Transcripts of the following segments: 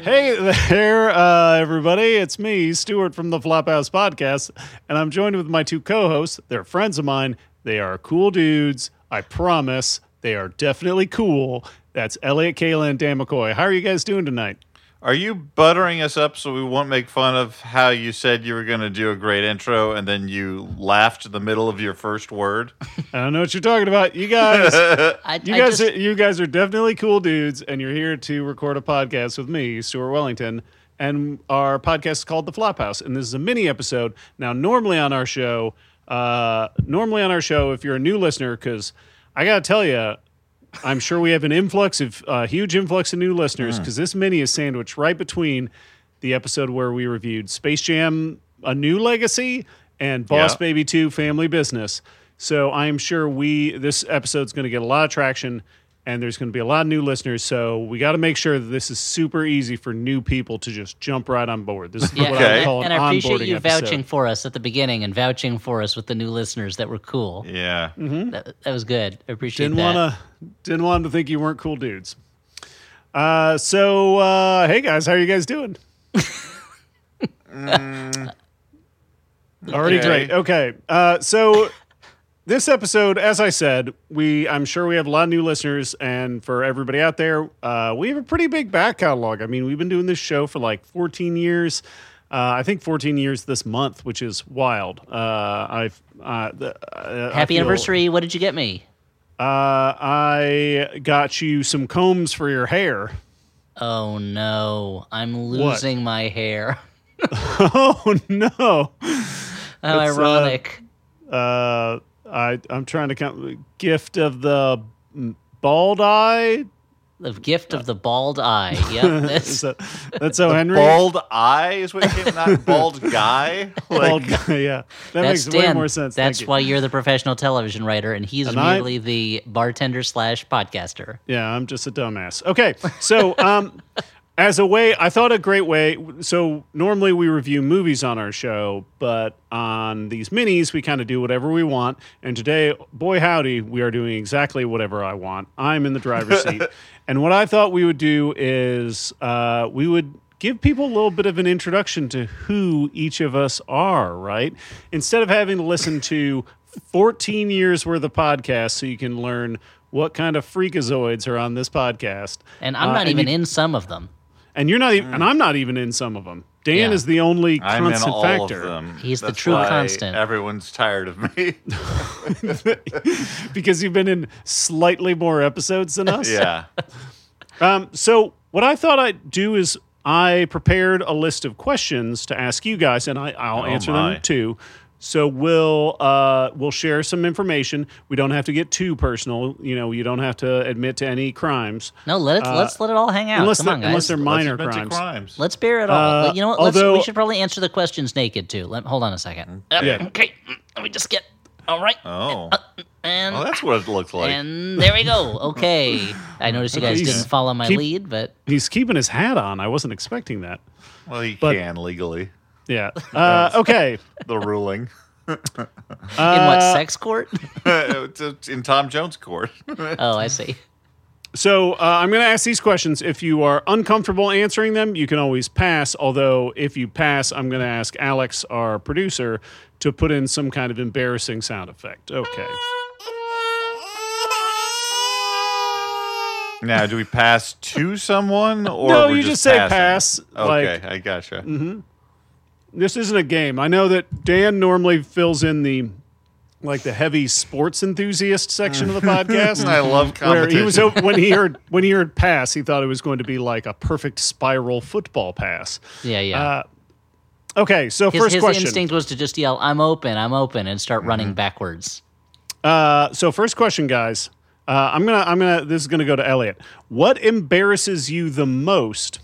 Hey there, everybody. It's me, Stuart from the Flophouse Podcast, and I'm joined with my two co-hosts. They're friends of mine. They are cool dudes. I promise. They are definitely cool. That's Elliot, Kayla, and Dan McCoy. How are you guys doing tonight? Are you buttering us up so we won't make fun of how you said you were going to do a great intro and then you laughed in the middle of your first word? I don't know what you're talking about. You guys, you guys are definitely cool dudes, and you're here to record a podcast with me, Stuart Wellington, and our podcast is called The Flophouse, and this is a mini episode. Now, normally on our show, if you're a new listener, because I got to tell you, I'm sure we have a huge influx of new listeners, because this mini is sandwiched right between the episode where we reviewed Space Jam: A New Legacy and Boss Baby 2: Family Business. So I'm sure this episode's going to get a lot of traction, and there's going to be a lot of new listeners. So we got to make sure that this is super easy for new people to just jump right on board. This is what I call an onboarding episode. And I appreciate you vouching for us at the beginning and vouching for us with the new listeners that were cool. Yeah. Mm-hmm. That was good. I appreciate that. Didn't want them to think you weren't cool dudes. Hey guys, how are you guys doing? Already great. Okay. So this episode, as I said, I'm sure we have a lot of new listeners, and for everybody out there, we have a pretty big back catalog. I mean, we've been doing this show for like 14 years. I think 14 years this month, which is wild. Happy anniversary. What did you get me? I got you some combs for your hair. Oh, no. I'm losing my hair. Oh, no. How ironic. I'm trying to count. Gift of the bald eye? The gift of the bald eye. Yep. That's so Henry. Bald eye is what you came, not bald guy. Bald guy, yeah. That makes way more sense. That's why you're the professional television writer, and he's merely the bartender / podcaster. Yeah, I'm just a dumbass. Okay, so as a way, I thought a great way. So normally we review movies on our show, but on these minis, we kind of do whatever we want. And today, boy howdy, we are doing exactly whatever I want. I'm in the driver's seat. And what I thought we would do is we would give people a little bit of an introduction to who each of us are, right? Instead of having to listen to 14 years worth of podcasts so you can learn what kind of freakazoids are on this podcast. And I'm not even in some of them. And you're not even, and I'm not even in some of them. Dan is the only constant I'm in all factor. Of them. He's That's the true why constant. Everyone's tired of me. Because you've been in slightly more episodes than us. Yeah. So what I thought I'd do is I prepared a list of questions to ask you guys, and I'll answer them too. So we'll share some information. We don't have to get too personal. You know, you don't have to admit to any crimes. No, let's let it all hang out. Come on, guys. Unless they're minor crimes. Let's bear it all. You know what? We should probably answer the questions naked too. Hold on a second. Okay, let me just get. All right. Oh. And that's what it looks like. And there we go. Okay. I noticed you guys didn't follow my lead, but he's keeping his hat on. I wasn't expecting that. Well, he can legally. Yeah. Okay. The ruling. In what, sex court? In Tom Jones court. Oh, I see. So I'm going to ask these questions. If you are uncomfortable answering them, you can always pass. Although if you pass, I'm going to ask Alex, our producer, to put in some kind of embarrassing sound effect. Okay. Now, do we pass to someone, or no? we're You just say passing? pass. Okay, I gotcha. Mm-hmm. This isn't a game. I know that Dan normally fills in the heavy sports enthusiast section of the podcast. I love competition. Where he was when he heard pass, he thought it was going to be like a perfect spiral football pass. Yeah. Okay, so first question. His instinct was to just yell, I'm open, and start running backwards. So first question, guys. This is gonna go to Elliot. What embarrasses you the most?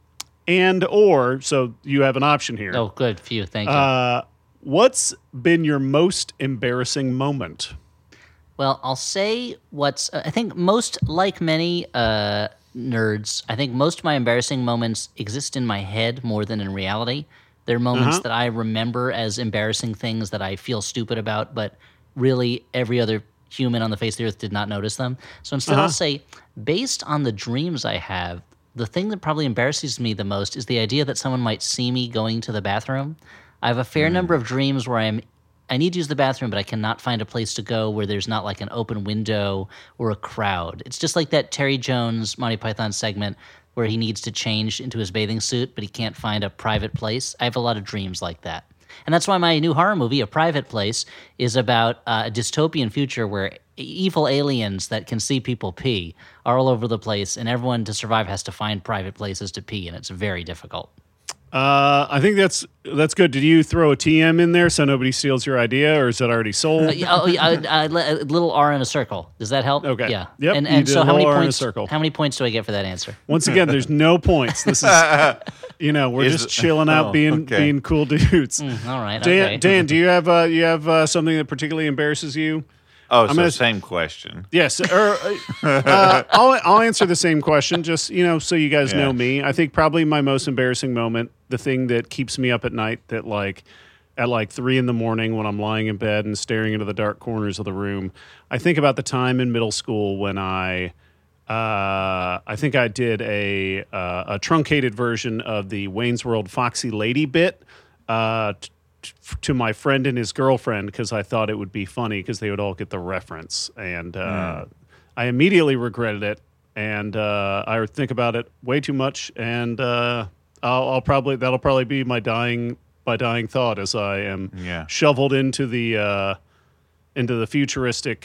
So you have an option here. Oh, good. Phew, thank you. What's been your most embarrassing moment? Well, I'll say I think most, like many nerds, I think most of my embarrassing moments exist in my head more than in reality. There are moments that I remember as embarrassing things that I feel stupid about, but really every other human on the face of the earth did not notice them. So instead I'll say, based on the dreams I have, the thing that probably embarrasses me the most is the idea that someone might see me going to the bathroom. I have a fair number of dreams where I need to use the bathroom, but I cannot find a place to go where there's not like an open window or a crowd. It's just like that Terry Jones Monty Python segment where he needs to change into his bathing suit, but he can't find a private place. I have a lot of dreams like that. And that's why my new horror movie, A Private Place, is about a dystopian future where evil aliens that can see people pee are all over the place, and everyone to survive has to find private places to pee, and it's very difficult. I think that's good. Did you throw a TM in there so nobody steals your idea, or is that already sold? A little R in a circle. Does that help? Okay. Yeah. Yep. And so how many R in a points? circle. How many points do I get for that answer? Once again, there's no points. This is, we're just chilling out, being cool dudes. All right. Dan, do you have something that particularly embarrasses you? Oh, so same question. Yes, I'll answer the same question. Just so you guys know me. I think probably my most embarrassing moment, the thing that keeps me up at night, that at 3 a.m. when I'm lying in bed and staring into the dark corners of the room. I think about the time in middle school when I think I did a truncated version of the Wayne's World Foxy Lady bit. To my friend and his girlfriend because I thought it would be funny because they would all get the reference, and I immediately regretted it, and I think about it way too much, and that'll probably be my dying thought as I am shoveled into the futuristic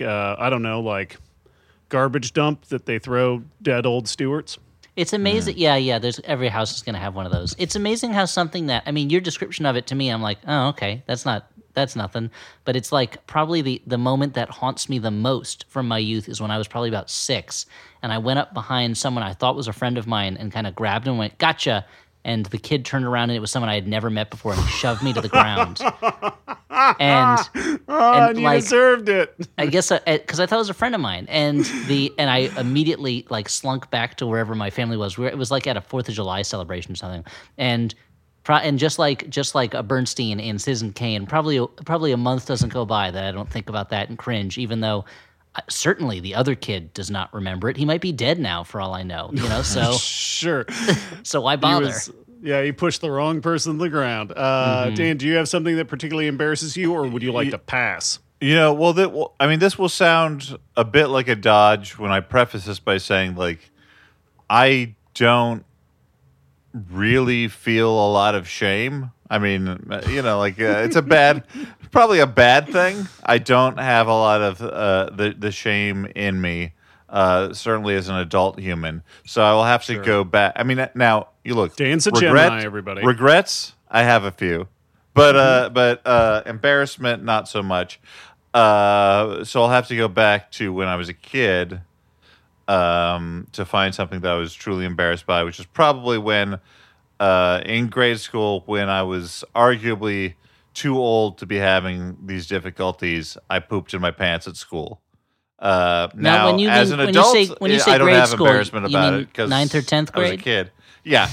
garbage dump that they throw dead old Stewarts. It's amazing. Yeah. There's every house is going to have one of those. It's amazing how something that, your description of it to me, I'm like, oh, okay, that's nothing. But it's like probably the moment that haunts me the most from my youth is when I was probably about 6, and I went up behind someone I thought was a friend of mine and kind of grabbed him and went, "Gotcha." And the kid turned around and it was someone I had never met before and shoved me to the ground. And you deserved it. I guess because I thought it was a friend of mine, and I immediately slunk back to wherever my family was. It was like at a 4th of July celebration or something, and just like a Bernstein in Citizen Kane, probably a month doesn't go by that I don't think about that and cringe, even though. Certainly, the other kid does not remember it. He might be dead now, for all I know. So sure. So why bother? He pushed the wrong person to the ground. Dan, do you have something that particularly embarrasses you, or would you like to pass? This will sound a bit like a dodge when I preface this by saying, I don't really feel a lot of shame. It's probably a bad thing. I don't have a lot of the shame in me, certainly as an adult human. So I will have to go back. Now you look. Dan's a Gemini, everybody. Regrets, I have a few, but embarrassment, not so much. So I'll have to go back to when I was a kid to find something that I was truly embarrassed by, which is probably when. In grade school, when I was arguably too old to be having these difficulties, I pooped in my pants at school. Now as an adult, I don't have embarrassment about it because 9th or 10th grade. I was a kid. Yeah.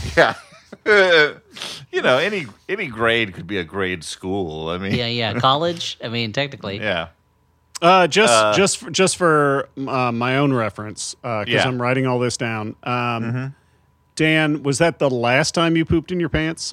Any grade could be a grade school. College. Technically. Yeah. Just for my own reference, because I'm writing all this down. Dan, was that the last time you pooped in your pants?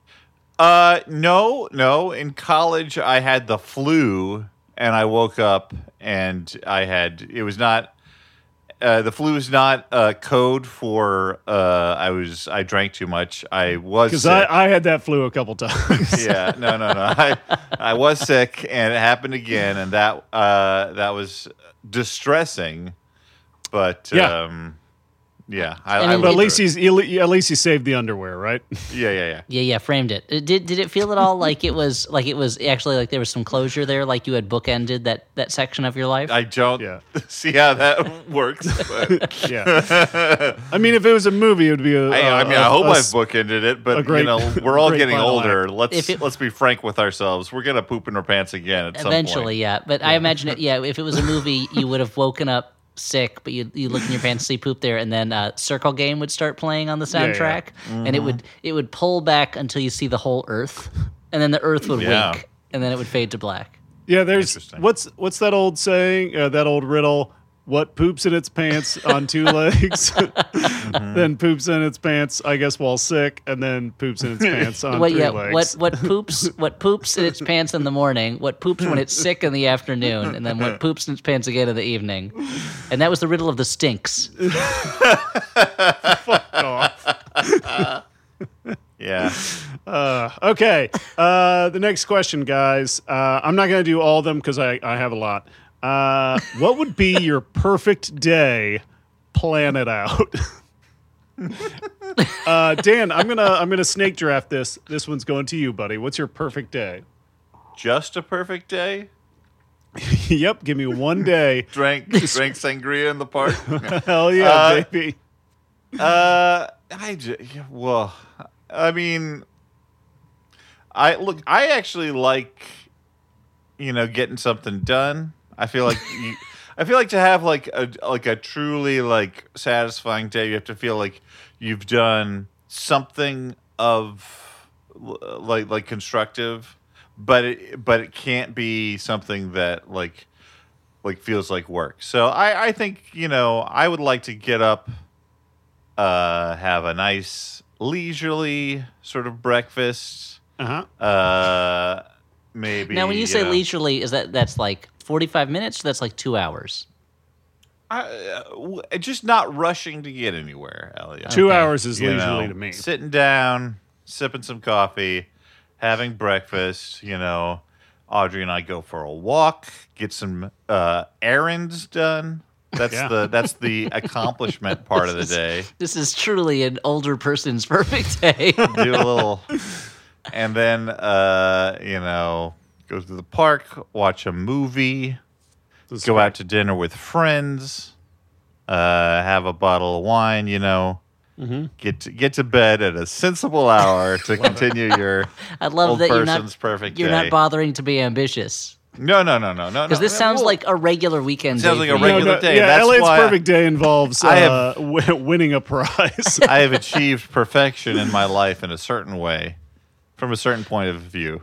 No. In college, I had the flu, and I woke up, and it was not. The flu is not code for I drank too much. I was because I had that flu a couple times. Yeah, no. I was sick, and it happened again, and that was distressing. But but at least he saved the underwear, right? Yeah. Framed it. Did it feel at all like it was actually like there was some closure there, like you had bookended that section of your life? I don't see how that works. But. If it was a movie, it would be I hope I've bookended it, but we're all getting older. Let's be frank with ourselves. We're gonna poop in our pants again at some point. Eventually, yeah. But I imagine it. Yeah, if it was a movie, you would have woken up sick, but you look in your pants, see poop there, and then Circle Game would start playing on the soundtrack, and it would pull back until you see the whole Earth, and then the Earth would wink, and then it would fade to black. Yeah, there's what's that old saying? That old riddle. what poops in its pants on two legs, then poops in its pants, I guess, while sick, and then poops in its pants on three legs. What poops in its pants in the morning, what poops when it's sick in the afternoon, and then what poops in its pants again in the evening. And that was the riddle of the stinks. Fuck off. Yeah. Okay. The next question, guys. I'm not going to do all of them because I have a lot. What would be your perfect day? Plan it out. Dan, I'm gonna snake draft this. This one's going to you, buddy. What's your perfect day? Just a perfect day? Yep. Give me one day. Drank sangria in the park? Hell yeah, baby. I actually like, getting something done. I feel like to have like a truly like satisfying day, you have to feel like you've done something of like constructive, but it can't be something that like feels like work. So I think, I would like to get up, have a nice leisurely sort of breakfast. Maybe. Now, when you say leisurely, that's like 45 minutes? Or that's like 2 hours? Just not rushing to get anywhere, Elliot. 2 hours is leisurely to me. Sitting down, sipping some coffee, having breakfast. Audrey and I go for a walk, get some errands done. That's the accomplishment part of the day. This is truly an older person's perfect day. Do a little, and then go to the park, watch a movie, go out to dinner with friends, have a bottle of wine. Get to bed at a sensible hour to continue your I love old that person's perfect day. You're not bothering to be ambitious. No. Because this sounds like a regular weekend. Sounds like a regular day. Yeah, That's LA's why perfect day involves winning a prize. I have achieved perfection in my life in a certain way, from a certain point of view.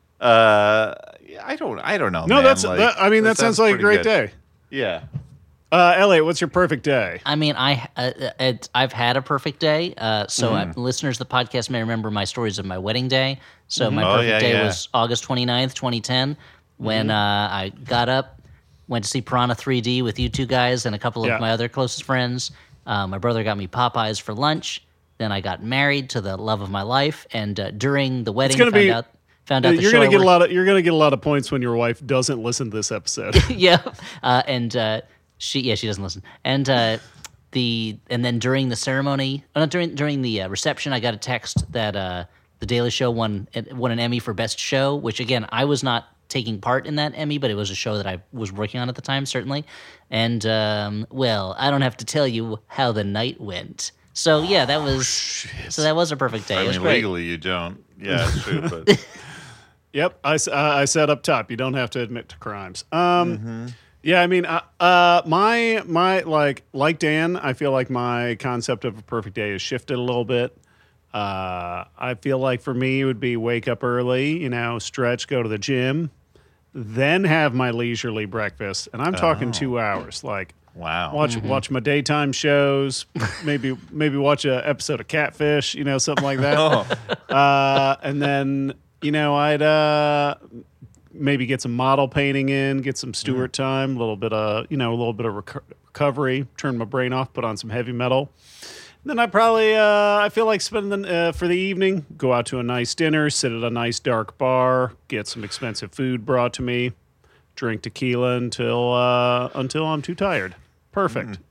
I don't know. No, man. that sounds like a great day. Yeah. Elliot, what's your perfect day? I mean, I've had a perfect day. Listeners of the podcast may remember my stories of my wedding day. So my perfect day was August 29th, 2010, when I got up, went to see Piranha 3D with you two guys and a couple of my other closest friends. My brother got me Popeyes for lunch. Then I got married to the love of my life, and during the wedding, found out you're going to get you're going to get a lot of points when your wife doesn't listen to this episode. Yeah, she doesn't listen. And then during the ceremony, during the reception, I got a text that The Daily Show won an Emmy for Best Show, which again I was not taking part in that Emmy, but it was a show that I was working on at the time, certainly. And I don't have to tell you how the night went. So yeah, that was a perfect day. I mean, legally you don't. Yeah, it's true, but. Yep, I said up top, you don't have to admit to crimes. Yeah, I mean, my like Dan, I feel like my concept of a perfect day has shifted a little bit. I feel like for me, it would be wake up early, stretch, go to the gym, then have my leisurely breakfast, and I'm talking 2 hours. Like, wow, watch my daytime shows, maybe watch an episode of Catfish, something like that, and then. I'd maybe get some model painting in, get some Stewart time, a little bit of recovery, turn my brain off, put on some heavy metal. And then I probably, I feel like spending for the evening, go out to a nice dinner, sit at a nice dark bar, get some expensive food brought to me, drink tequila until I'm too tired. Perfect.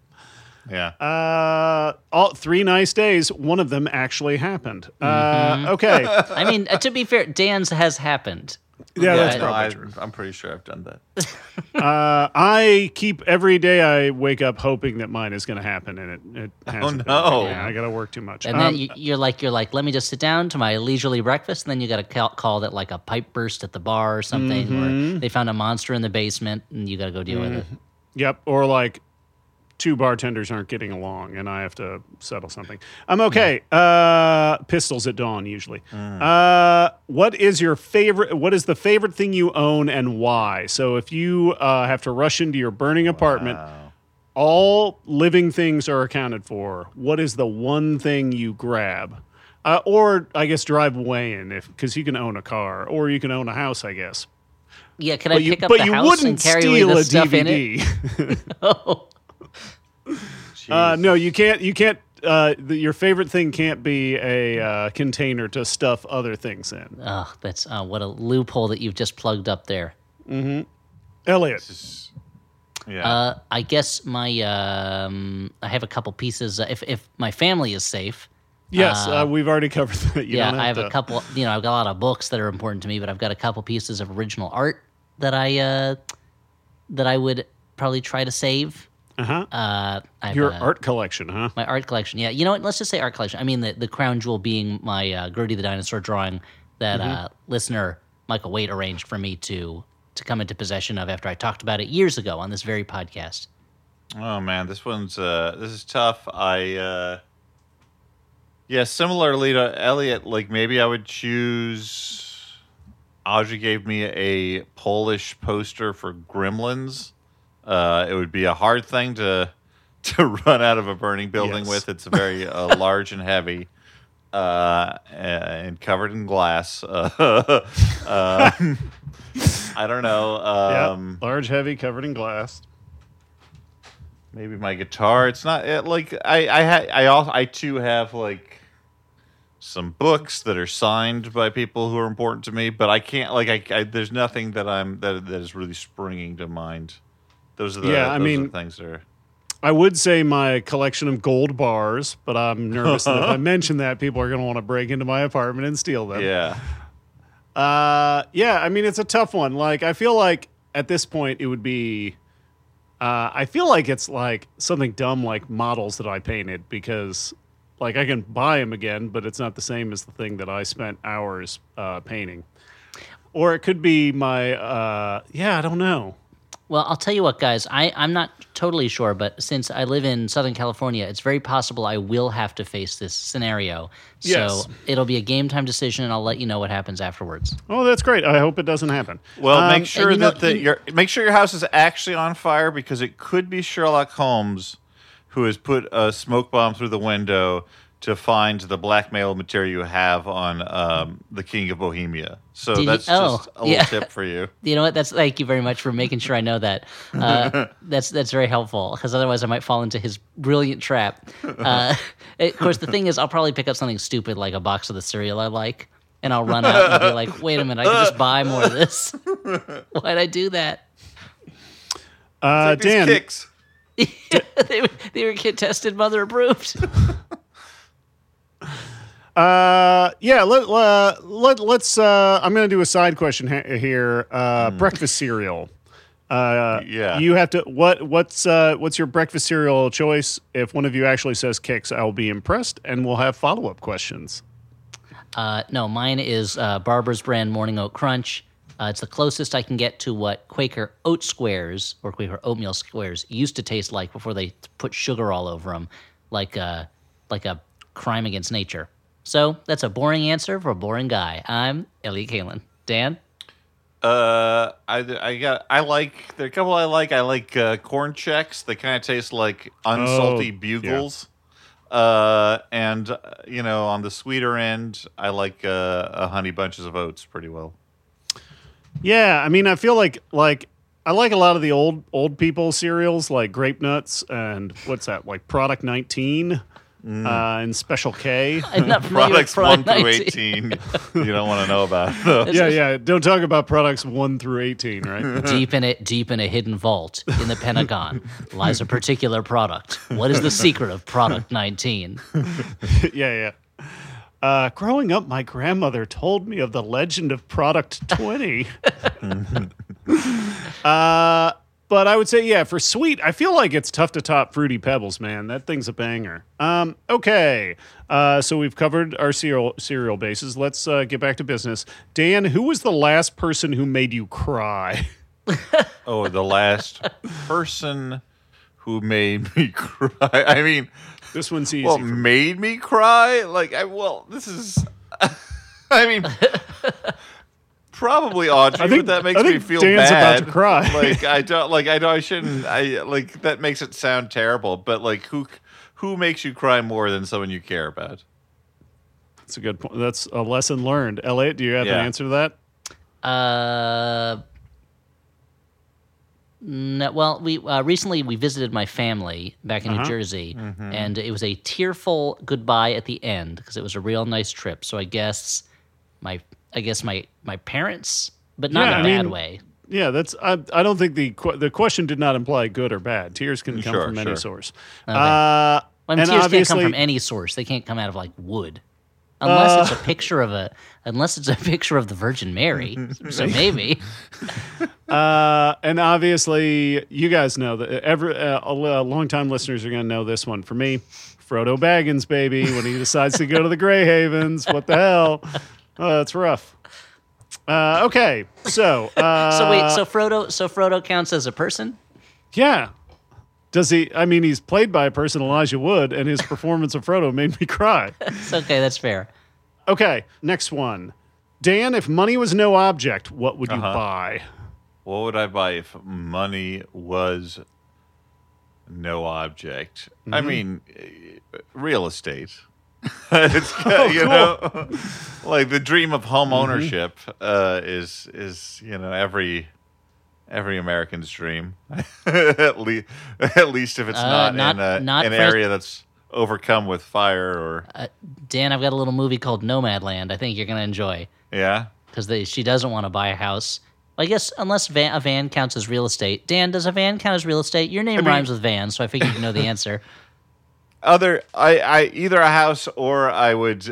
Yeah. All 3 nice days. One of them actually happened. Okay. I mean, to be fair, Dan's has happened. Yeah, that's probably true. I'm pretty sure I've done that. I keep every day I wake up hoping that mine is going to happen, and it hasn't. Oh no! Yeah, I got to work too much. And then you're like, let me just sit down to my leisurely breakfast. And then you got to call that like a pipe burst at the bar or something, or they found a monster in the basement, and you got to go deal with it. Yep, or like 2 bartenders aren't getting along, and I have to settle something. I'm okay. Pistols at dawn, usually. What is your favorite? What is the favorite thing you own, and why? So if you have to rush into your burning apartment, all living things are accounted for, what is the one thing you grab? Or I guess drive away in, because you can own a car, or you can own a house, I guess. Yeah, can I pick up the house and carry away the stuff DVD. in it? Oh. No, you can't. You can't. Your favorite thing can't be a container to stuff other things in. Oh, that's what a loophole that you've just plugged up there. Mm-hmm. Elliot. Yeah. I guess my I have a couple pieces. If my family is safe. Yes, we've already covered that. I have a couple. I've got a lot of books that are important to me, but I've got a couple pieces of original art that I would probably try to save. Your art collection, huh? My art collection, yeah. You know what? Let's just say art collection. I mean, the crown jewel being my Gertie the Dinosaur drawing that listener Michael Waite arranged for me to come into possession of after I talked about it years ago on this very podcast. Oh man, this is tough. Similarly to Elliot, like maybe I would choose. Audrey gave me a Polish poster for Gremlins. It would be a hard thing to run out of a burning building with. It's very large and heavy, and covered in glass. I don't know. Large, heavy, covered in glass. Maybe my guitar. It's not I too have like some books that are signed by people who are important to me, but I can't there's nothing that is really springing to mind. Those are the things that are. I would say my collection of gold bars, but I'm nervous that if I mention that, people are going to want to break into my apartment and steal them. Yeah. I mean, it's a tough one. Like, I feel like at this point it would be. I feel like it's like something dumb like models that I painted, because like I can buy them again, but it's not the same as the thing that I spent hours painting. Or it could be my. I don't know. Well, I'll tell you what, guys. I'm not totally sure, but since I live in Southern California, it's very possible I will have to face this scenario. Yes. So it'll be a game time decision, and I'll let you know what happens afterwards. Oh, that's great. I hope it doesn't happen. Well, make sure your house is actually on fire, because it could be Sherlock Holmes who has put a smoke bomb through the window to find the blackmail material you have on the King of Bohemia. So just a little tip for you. You know what? Thank you very much for making sure I know that. That's very helpful, because otherwise I might fall into his brilliant trap. Of course, the thing is, I'll probably pick up something stupid like a box of the cereal I like, and I'll run out and be like, wait a minute, I can just buy more of this. Why'd I do that? Dan. Kicks. They were kid tested, mother approved. Let's. I'm going to do a side question here. Breakfast cereal. You have to. What's your breakfast cereal choice? If one of you actually says Kix, I'll be impressed, and we'll have follow-up questions. No, mine is Barber's brand Morning Oat Crunch. It's the closest I can get to what Quaker Oat Squares or Quaker Oatmeal Squares used to taste like before they put sugar all over them, like a crime against nature. So that's a boring answer for a boring guy. I'm Elliot Kalin. Dan? There are a couple I like. I like Corn Chex. They kind of taste like unsalty Bugles. Yeah. And on the sweeter end, I like a Honey Bunches of Oats pretty well. Yeah, I mean, I feel like I like a lot of the old people cereals, like Grape Nuts and what's that, like Product 19 and Special K. I'm not Products 1 through 18. You don't want to know about those. Yeah. Don't talk about products 1 through 18, right? Deep in a hidden vault in the Pentagon lies a particular product. What is the secret of Product 19? Yeah. Growing up, my grandmother told me of the legend of Product 20. But I would say, for sweet, I feel like it's tough to top Fruity Pebbles, man. That thing's a banger. Okay, so we've covered our cereal bases. Let's get back to business. Dan, who was the last person who made you cry? Oh, the last person who made me cry. I mean... This one's easy. Well, made me cry? This is... I mean... probably Audrey, but that makes me feel Dan's bad. about to cry. I shouldn't. That makes it sound terrible. But like, who makes you cry more than someone you care about? That's a good point. That's a lesson learned. Elliot, do you have an answer to that? No, well, we recently we visited my family back in New Jersey, and it was a tearful goodbye at the end because it was a real nice trip. So I guess my parents, but not in a bad way. Yeah, that's. I don't think the question did not imply good or bad. Tears can come from any source. Okay. And tears can't come from any source. They can't come out of like wood. Unless it's a picture of the Virgin Mary, so maybe. And obviously, you guys know that longtime listeners are going to know this one. For me, Frodo Baggins, baby, when he decides to go to the Grey Havens. What the hell? Oh, that's rough. Okay, so so Frodo counts as a person? Yeah. Does he? I mean, he's played by a person, Elijah Wood, and his performance of Frodo made me cry. It's okay, that's fair. Okay, next one. Dan, if money was no object, what would you buy? What would I buy if money was no object? I mean, real estate. It's you know, like the dream of home ownership is every American's dream. at least if it's not in an area that's overcome with fire or. Dan, I've got a little movie called Nomadland. I think you're going to enjoy. Yeah, because she doesn't want to buy a house. I guess unless a van counts as real estate. Dan, does a van count as real estate? Your name rhymes with van, so I figured you know the answer. Either a house or I would,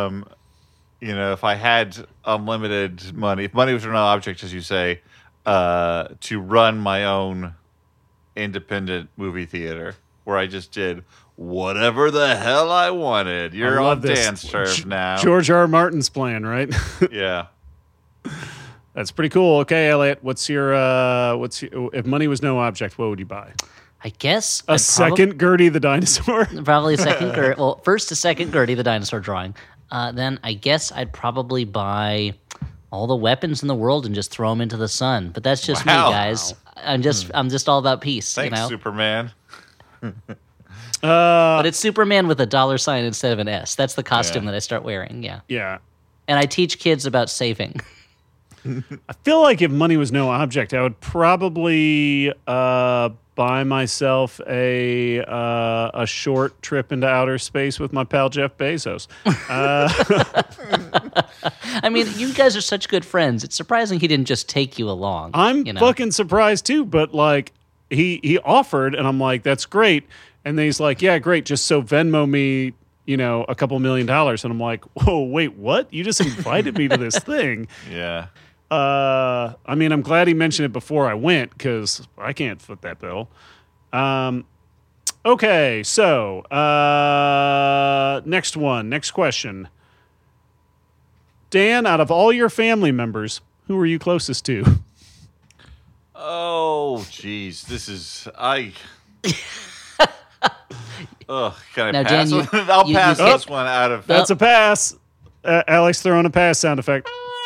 if I had unlimited money, if money was no object, as you say, to run my own independent movie theater where I just did whatever the hell I wanted. You're on Dan's turf now. George R. Martin's plan, right? Yeah. That's pretty cool. Okay, Elliot, what's your if money was no object, what would you buy? I guess a second Gertie the dinosaur. Probably a second Gertie. Well, first a second Gertie the dinosaur drawing. Then I guess I'd probably buy all the weapons in the world and just throw them into the sun. But that's just me, guys. I'm just all about peace. Thanks, Superman. But it's Superman with a $sign instead of an S. That's the costume that I start wearing. Yeah. Yeah. And I teach kids about saving. I feel like if money was no object, I would probably buy myself a short trip into outer space with my pal Jeff Bezos. I mean, you guys are such good friends. It's surprising he didn't just take you along. I'm fucking surprised too, but like he offered, and I'm like, that's great. And then he's like, yeah, great. Just so Venmo me, a couple $1 million. And I'm like, whoa, wait, what? You just invited me to this thing. Yeah. I mean, I'm glad he mentioned it before I went because I can't foot that bill. Okay, so next question. Dan, out of all your family members, who are you closest to? Oh, geez, this is can I now, pass? Dan, I'll pass this one out of. That's a pass. Alex throwing a pass sound effect.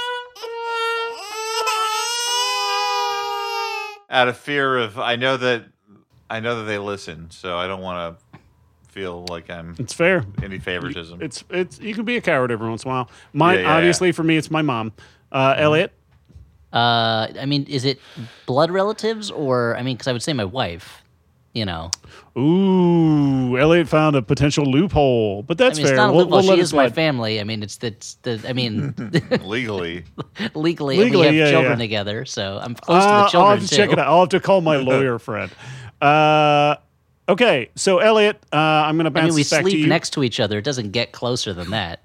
Out of fear of, I know that they listen, so I don't want to feel like It's fair. Any favoritism. It's you can be a coward every once in a while. Obviously, for me, it's my mom. Elliot. I mean, is it blood relatives or because I would say my wife. Ooh, Elliot found a potential loophole, but that's fair. It's not a loophole. She is my slide. family. I mean, legally, we have children together, so I'm close to the children I'll have to check it out. I'll have to call my lawyer friend. Okay, so Elliot, I'm going to bounce this back to you. We sleep next to each other. It doesn't get closer than that,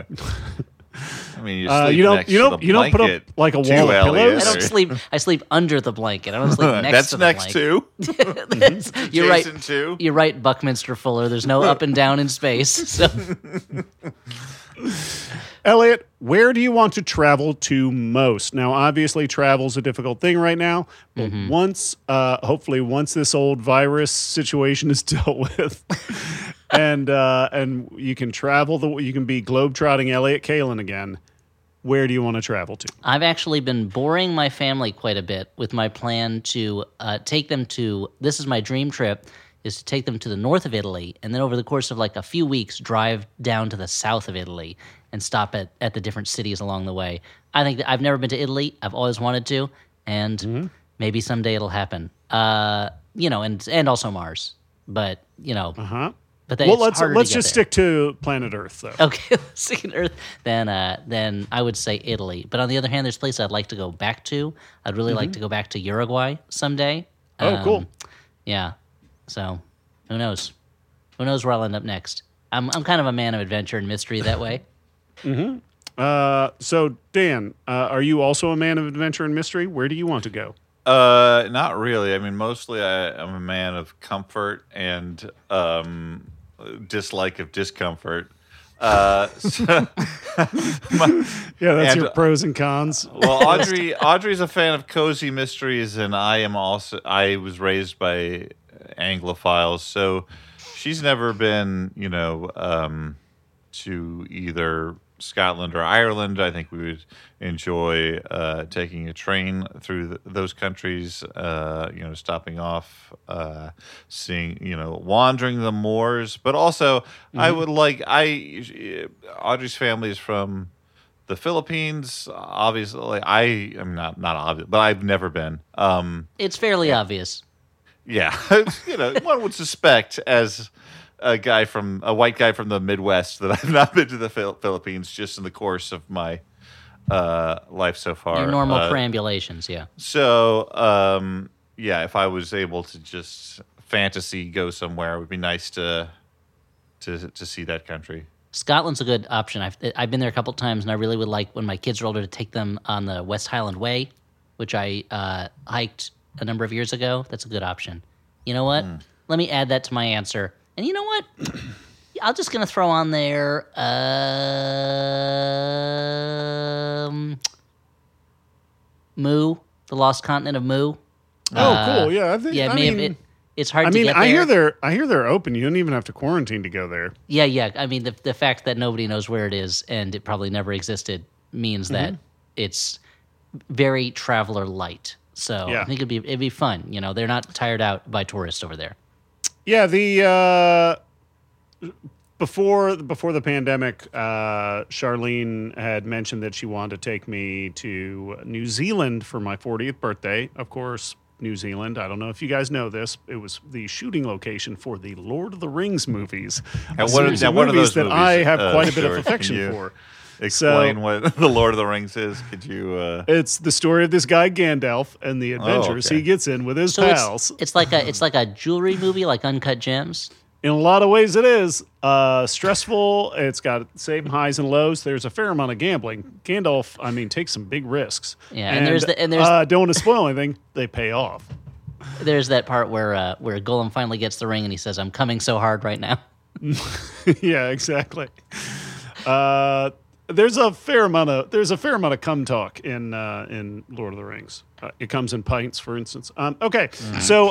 I mean, you don't put up like a wall of pillows. I don't sleep. I sleep under the blanket. I don't sleep next to the blanket. That's next too. You're right. Jason too. You're right, Buckminster Fuller. There's no up and down in space. So, Elliot, where do you want to travel to most? Now, obviously, travel's a difficult thing right now, but hopefully, once this old virus situation is dealt with. And you can travel. You can be globetrotting Elliot Kalin again. where do you want to travel to? I've actually been boring my family quite a bit with my plan to take them to, this is my dream trip, is to take them to the north of Italy, and then over the course of like a few weeks, drive down to the south of Italy and stop at the different cities along the way. I think that I've never been to Italy. I've always wanted to, and maybe someday it'll happen. And also Mars. But, but let's just stick to planet Earth, though. Okay, let's stick to Earth. Then I would say Italy. But on the other hand, there's places I'd like to go back to. I'd really like to go back to Uruguay someday. Oh, cool. Yeah. So, who knows? Who knows where I'll end up next? I'm kind of a man of adventure and mystery that way. So, Dan, are you also a man of adventure and mystery? Where do you want to go? Not really. I mean, mostly I'm a man of comfort and dislike of discomfort. That's your pros and cons. Well, Audrey's a fan of cozy mysteries, and I was raised by Anglophiles, so she's never been, to either Scotland or Ireland. I think we would enjoy taking a train through those countries, stopping off, seeing, wandering the moors. But also, I would Audrey's family is from the Philippines. Obviously, I am not obvious, but I've never been. It's fairly obvious. Yeah, one would suspect as a white guy from the Midwest that I've not been to the Philippines just in the course of my life so far. Your normal perambulations, yeah. So, if I was able to just fantasy go somewhere, it would be nice to see that country. Scotland's a good option. I've been there a couple times, and I really would like, when my kids are older, to take them on the West Highland Way, which I hiked a number of years ago. That's a good option. You know what? Let me add that to my answer. And you know what? I'm just going to throw on there Mu, the Lost Continent of Mu. Oh, cool. Yeah, it's hard to get there. I hear they're open. You don't even have to quarantine to go there. Yeah. I mean, the fact that nobody knows where it is and it probably never existed means that it's very traveler light. So I think it'd be fun. They're not tired out by tourists over there. Yeah, the before the pandemic, Charlene had mentioned that she wanted to take me to New Zealand for my 40th birthday. Of course, New Zealand. I don't know if you guys know this. It was the shooting location for the Lord of the Rings movies. One of those movies that I have quite a bit of affection for. Explain what the Lord of the Rings is. Could you? It's the story of this guy Gandalf and the adventures he gets in with his pals. It's like a jewelry movie, like Uncut Gems. In a lot of ways, it is stressful. It's got the same highs and lows. There's a fair amount of gambling. Gandalf, takes some big risks. Yeah, and there's don't want to spoil anything. They pay off. There's that part where Gollum finally gets the ring and he says, "I'm coming so hard right now." Yeah, exactly. There's a fair amount of cum talk in Lord of the Rings. It comes in pints, for instance. Okay, so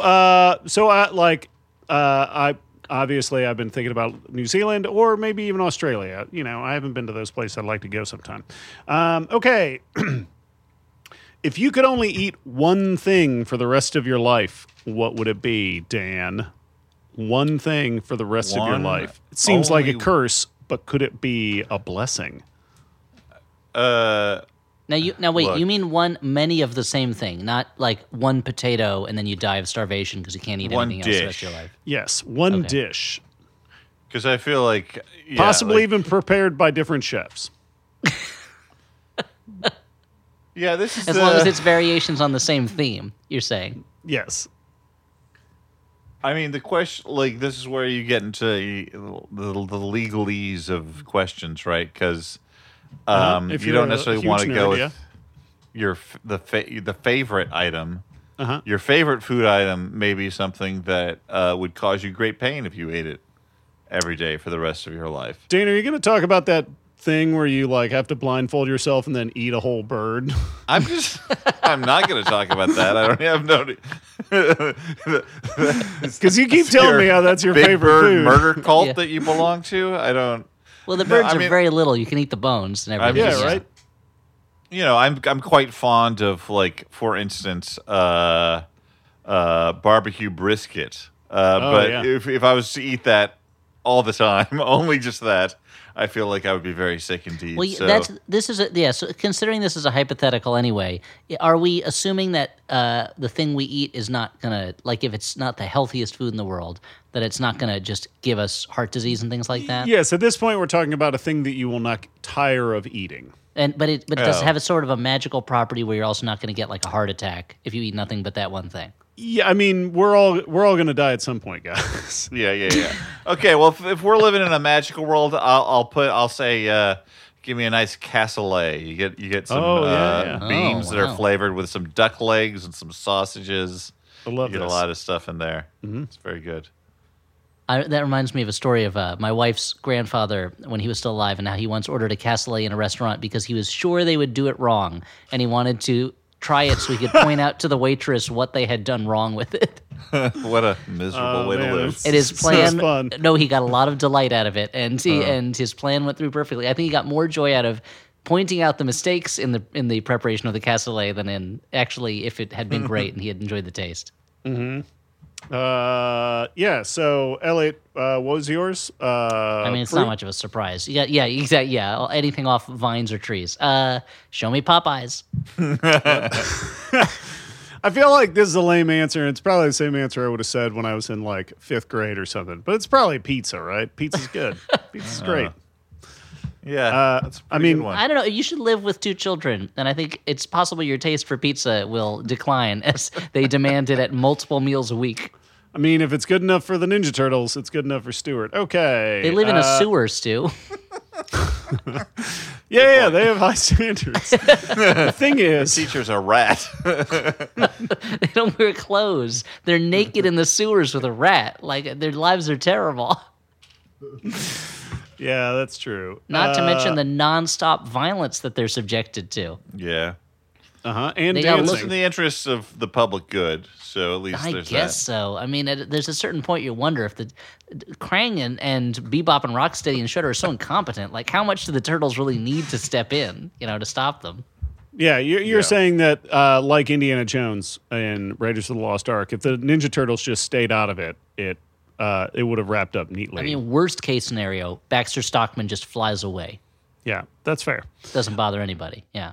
I obviously I've been thinking about New Zealand or maybe even Australia. I haven't been to those places. I'd like to go sometime. Okay, if you could only eat one thing for the rest of your life, what would it be, Dan? One thing for the rest of your life. It seems like a curse, but could it be a blessing? Now wait. You mean many of the same thing, not like one potato and then you die of starvation because you can't eat anything else the rest of your life. Yes, one dish. Because I feel like possibly even prepared by different chefs. Yeah, this is as long as it's variations on the same theme. You're saying yes. The question, this is where you get into the legalese of questions, right? Because you don't necessarily want to go with the favorite item. Your favorite food item may be something that would cause you great pain if you ate it every day for the rest of your life. Dan, are you going to talk about that thing where you have to blindfold yourself and then eat a whole bird? I'm not going to talk about that. I don't have no. Because you keep telling me how that's your big favorite bird food. Murder cult that you belong to. I don't. Well, the birds are very little. You can eat the bones and everything. Right. I'm quite fond of, like, for instance, barbecue brisket. But if I was to eat that all the time, only just that, I feel like I would be very sick indeed. Well, so. So considering this is a hypothetical anyway, are we assuming that the thing we eat is not gonna, like, if it's not the healthiest food in the world, that it's not gonna just give us heart disease and things like that? Yes, at this point we're talking about a thing that you will not tire of eating. But it does have a sort of a magical property where you're also not going to get like a heart attack if you eat nothing but that one thing. Yeah, I mean, we're all going to die at some point, guys. Yeah. Okay, well, if we're living in a magical world, I'll say, give me a nice cassoulet. You get some beans that are flavored with some duck legs and some sausages. I love You get a lot of stuff in there. Mm-hmm. It's very good. That reminds me of a story of my wife's grandfather when he was still alive, and how he once ordered a cassoulet in a restaurant because he was sure they would do it wrong, and he wanted to try it so he could point out to the waitress what they had done wrong with it. What a miserable way to live. And his plan, fun. No, he got a lot of delight out of it, and his plan went through perfectly. I think he got more joy out of pointing out the mistakes in the preparation of the cassoulet than in actually if it had been great and he had enjoyed the taste. Mm-hmm. So Elliot, what was yours? I mean, it's not much of a surprise. Exactly. Yeah, anything off vines or trees. Show me Popeyes. I feel like this is a lame answer, and it's probably the same answer I would have said when I was in like 5th grade or something. But it's probably pizza, right? Pizza's good. Pizza's great. That's a good one. I don't know. You should live with 2 children, and I think it's possible your taste for pizza will decline as they demand it at multiple meals a week. I mean, if it's good enough for the Ninja Turtles, it's good enough for Stuart. Okay. They live in a sewer, Stu. Yeah, they have high standards. The thing is, the teacher's a rat. They don't wear clothes. They're naked in the sewers with a rat. Like, their lives are terrible. Yeah, that's true. Not to mention the nonstop violence that they're subjected to. Yeah. And they dancing. It's in the interest of the public good, so at least there's that. I guess so. I mean, there's a certain point you wonder if the Krang and Bebop and Rocksteady and Shredder are so incompetent. Like, how much do the Turtles really need to step in, to stop them? Yeah, you're saying that, like Indiana Jones and Raiders of the Lost Ark, if the Ninja Turtles just stayed out of it, it would have wrapped up neatly. I mean, worst case scenario, Baxter Stockman just flies away. Yeah, that's fair. Doesn't bother anybody. Yeah.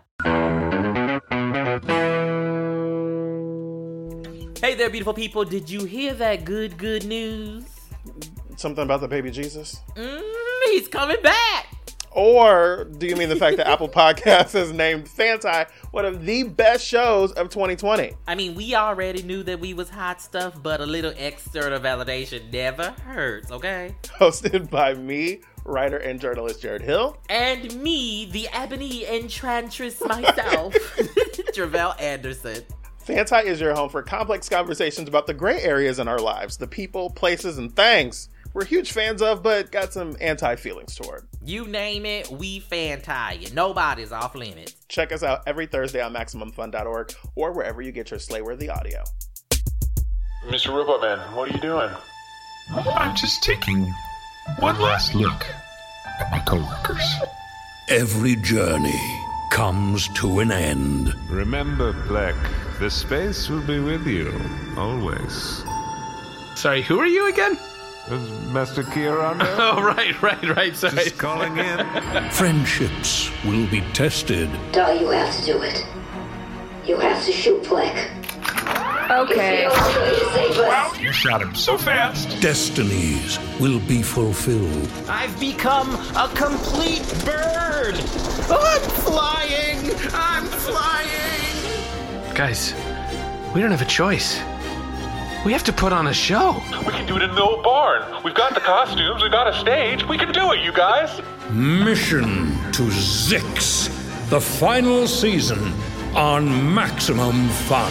Hey there, beautiful people. Did you hear that good news? Something about the baby Jesus? He's coming back. Or do you mean the fact that Apple Podcasts has named Fantai one of the best shows of 2020? I mean, we already knew that we was hot stuff, but a little external validation never hurts, okay? Hosted by me, writer and journalist Jared Hill. And me, the ebony enchantress myself, Travell Anderson. Fantai is your home for complex conversations about the gray areas in our lives, the people, places, and things we're huge fans of, but got some anti-feelings toward. You name it, we Fantai. Nobody's off limits. Check us out every Thursday on MaximumFun.org or wherever you get your Slayworthy audio. Mr. Robot Man, what are you doing? I'm just taking one last look at my coworkers. Every journey comes to an end. Remember, Plek, the space will be with you, always. Sorry, who are you again? Is Master Kieran there? Oh, right, sorry. Just calling in. Friendships will be tested. All you have to do it. You have to shoot Plek. Okay. Wow, you shot him so fast. Destinies will be fulfilled. I've become a complete bird. I'm flying. Guys, we don't have a choice. We have to put on a show. We can do it in the old barn. We've got the costumes, we've got a stage. We can do it, you guys. Mission to Zix, the final season on Maximum Fun.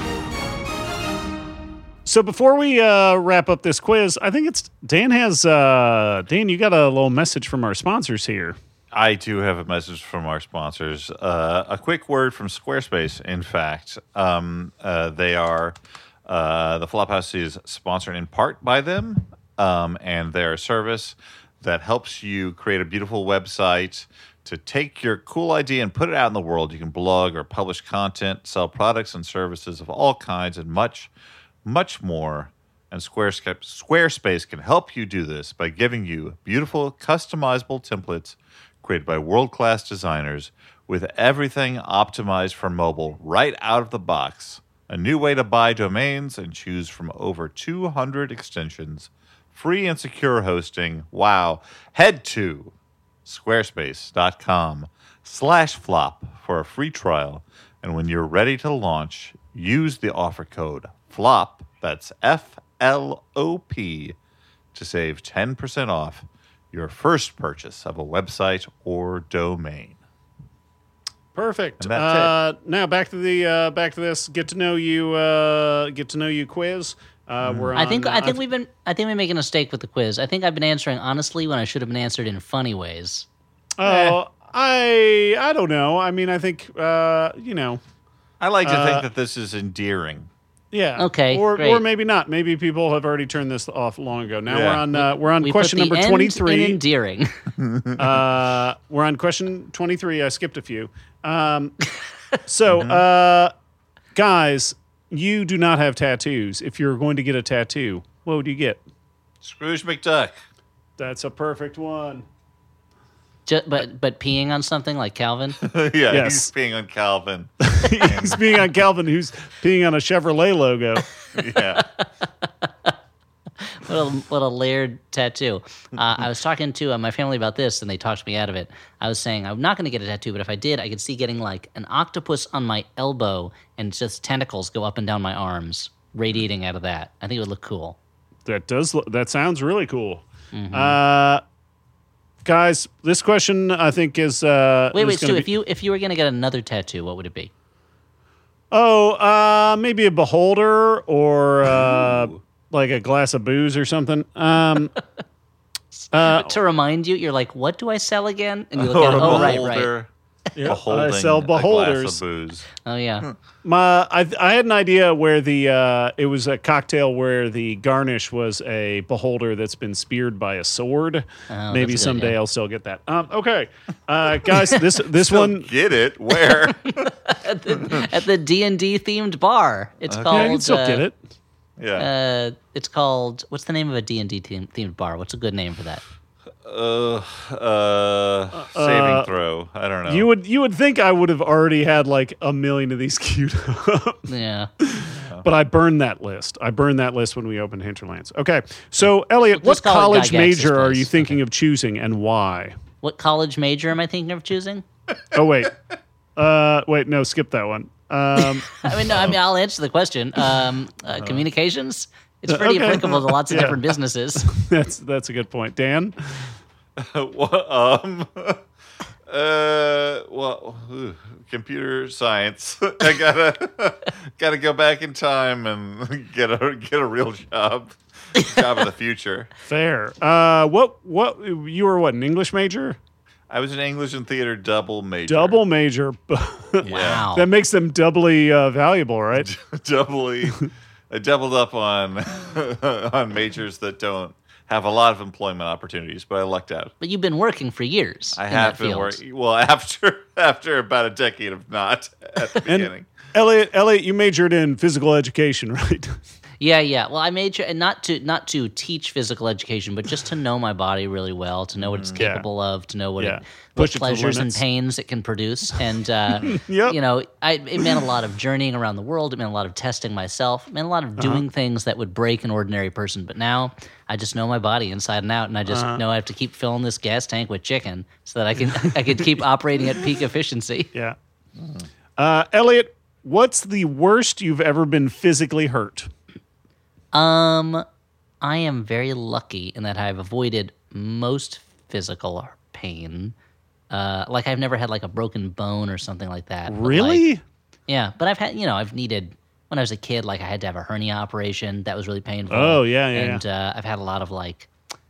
So before we wrap up this quiz, I think it's Dan, you got a little message from our sponsors here. I do have a message from our sponsors. A quick word from Squarespace, in fact. They are... the Flophouse is sponsored in part by them, and they're a service that helps you create a beautiful website to take your cool idea and put it out in the world. You can blog or publish content, sell products and services of all kinds, and much, much more. And Squarespace can help you do this by giving you beautiful, customizable templates created by world-class designers with everything optimized for mobile right out of the box. A new way to buy domains and choose from over 200 extensions, free and secure hosting. Wow. Head to squarespace.com/flop for a free trial. And when you're ready to launch, use the offer code FLOP, that's FLOP, to save 10% off your first purchase of a website or domain. Perfect. And that's Now back to this get to know you quiz. We're on, I think we're making a mistake with the quiz. I think I've been answering honestly when I should have been answered in funny ways. Oh, I don't know. I mean, I think I like to think that this is endearing. Yeah. Okay. Or maybe not. Maybe people have already turned this off long ago. Now we're on we question put the number end 23. in endearing. We're on question 23. I skipped a few. Guys, you do not have tattoos. If you're going to get a tattoo, what would you get? Scrooge McDuck. That's a perfect one. But peeing on something like Calvin? Yes. He's peeing on Calvin. He's peeing on Calvin, who's peeing on a Chevrolet logo. Yeah. What a layered tattoo. I was talking to my family about this, and they talked me out of it. I was saying I'm not going to get a tattoo, but if I did, I could see getting like an octopus on my elbow and just tentacles go up and down my arms, radiating out of that. I think it would look cool. That sounds really cool. Mm-hmm. Guys, this question I think is wait, Stu, if you were going to get another tattoo, what would it be? Oh, maybe a beholder or like a glass of booze or something. To remind you, you're like, what do I sell again? And you look at it, right. Yep. I sell beholders. A glass of booze. Oh yeah. I had an idea where it was a cocktail where the garnish was a beholder that's been speared by a sword. Oh, maybe someday I'll still get that. Okay, guys, this one get it where at the D&D themed bar. It's called. Yeah, you can still get it. Yeah. It's called. What's the name of a D&D themed bar? What's a good name for that? Saving throw. I don't know. You would think I would have already had like a million of these queued up. Yeah. But I burned that list. When we opened Hinterlands. Okay. So, Elliot, We'll what college major are you thinking of choosing and why? What college major am I thinking of choosing? Oh, wait. No, skip that one. I'll answer the question. Communications? It's pretty applicable to lots of different businesses. That's a good point. Dan? Computer science. I gotta go back in time and get a real job of the future. Fair. What you were an English major? I was an English and theater double major. Double major. Wow. That makes them doubly valuable, right? I doubled up on majors that don't have a lot of employment opportunities, but I lucked out. But you've been working for years. I have been working. Well, after about a decade of not at the beginning. Elliot, you majored in physical education, right? Yeah. Well, I majored, and not to teach physical education, but just to know my body really well, to know what it's capable of, to know what pleasures and pains it can produce. And, it meant a lot of journeying around the world. It meant a lot of testing myself. It meant a lot of doing things that would break an ordinary person. But now I just know my body inside and out, and I just know I have to keep filling this gas tank with chicken so that I can keep operating at peak efficiency. Yeah. Elliot, what's the worst you've ever been physically hurt? I am very lucky in that I've avoided most physical pain. Like I've never had like a broken bone or something like that. Really? But I've had, I've needed, when I was a kid, like I had to have a hernia operation. That was really painful. Oh, yeah. And I've had a lot of like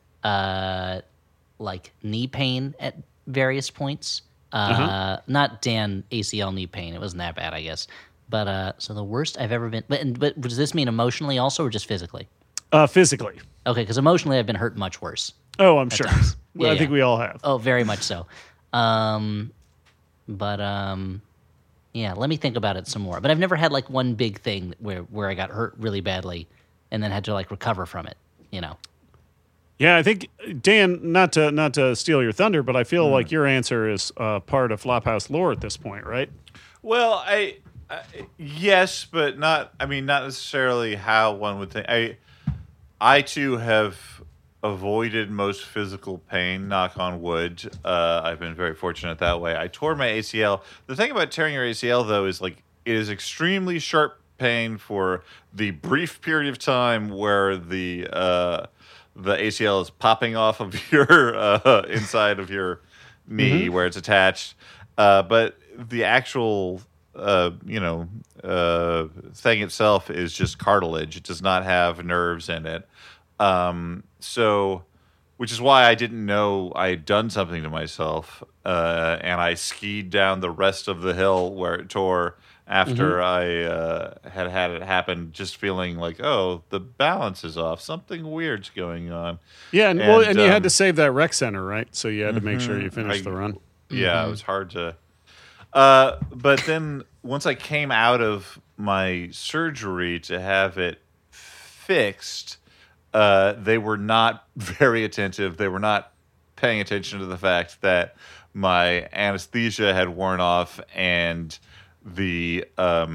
knee pain at various points. Not Dan ACL knee pain. It wasn't that bad, I guess. But so the worst I've ever been. But does this mean emotionally also, or just physically? Physically. Okay, because emotionally I've been hurt much worse. Oh, I'm sure. Yeah, I think we all have. Oh, very much so. Yeah, let me think about it some more. But I've never had like one big thing where I got hurt really badly and then had to like recover from it, you know. Yeah, I think Dan, not to steal your thunder, but I feel like your answer is part of Flophouse lore at this point, right? Well, I yes, but not. I mean, not necessarily how one would think. I too have avoided most physical pain. Knock on wood. I've been very fortunate that way. I tore my ACL. The thing about tearing your ACL, though, is like it is extremely sharp pain for the brief period of time where the ACL is popping off of your inside of your knee where it's attached. But the actual thing itself is just cartilage. It does not have nerves in it. So, which is why I didn't know I had done something to myself. And I skied down the rest of the hill where it tore after I had it happen, just feeling like, oh, the balance is off. Something weird's going on. Yeah, and you had to save that rec center, right? So you had to make sure you finished the run. Yeah, it was hard to. But then once I came out of my surgery to have it fixed, they were not very attentive. They were not paying attention to the fact that my anesthesia had worn off and the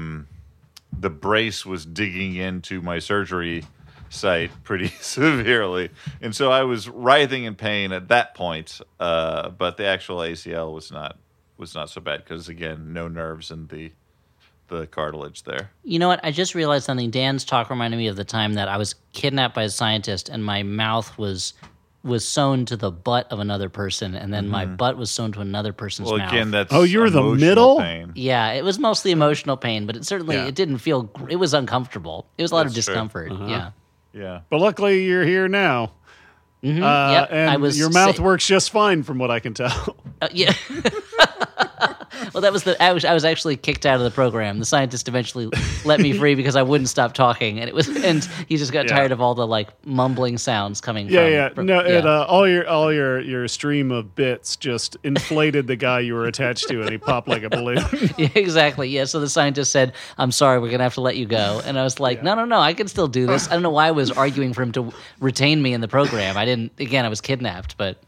brace was digging into my surgery site pretty severely, and so I was writhing in pain at that point. But the actual ACL was not so bad because, again, no nerves in the cartilage there. You know what? I just realized something. Dan's talk reminded me of the time that I was kidnapped by a scientist and my mouth was sewn to the butt of another person, and then my butt was sewn to another person's mouth. Well, again, that's you were the middle? pain. Yeah, it was mostly emotional pain, but it certainly it didn't feel. It was uncomfortable. It was a lot of discomfort. Yeah. But luckily, you're here now. Yep, and your mouth works just fine, from what I can tell. Yeah. Well, that was I was actually kicked out of the program. The scientist eventually let me free because I wouldn't stop talking, and he just got tired of all the like mumbling sounds coming. All your stream of bits just inflated the guy you were attached to, and he popped like a balloon. Yeah, exactly. Yeah. So the scientist said, "I'm sorry, we're gonna have to let you go," and I was like, "No, I can still do this." I don't know why I was arguing for him to retain me in the program. I didn't. Again, I was kidnapped, but.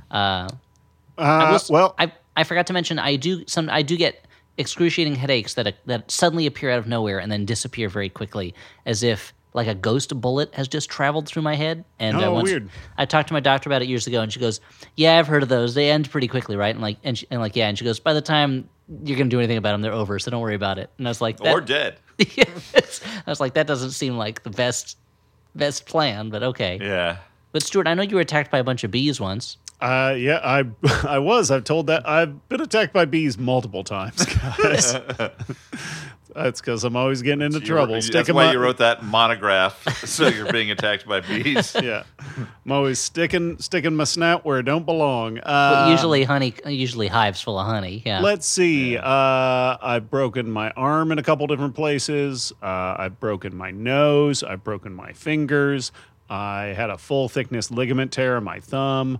I forgot to mention I do get excruciating headaches that suddenly appear out of nowhere and then disappear very quickly, as if like a ghost bullet has just traveled through my head. And weird. I talked to my doctor about it years ago, and she goes, "Yeah, I've heard of those. They end pretty quickly, right?" And she goes, "By the time you're gonna do anything about them, they're over. So don't worry about it." And I was like, or dead. Yes. I was like, that doesn't seem like the best plan, but okay. Yeah. But Stuart, I know you were attacked by a bunch of bees once. Yeah, I was. I've told that I've been attacked by bees multiple times, guys. That's because I'm always getting into trouble. That's why you wrote that monograph, so you're being attacked by bees. Yeah, I'm always sticking my snout where it don't belong. But usually hives full of honey. Yeah. Let's see. I've broken my arm in a couple different places. I've broken my nose. I've broken my fingers. I had a full thickness ligament tear in my thumb.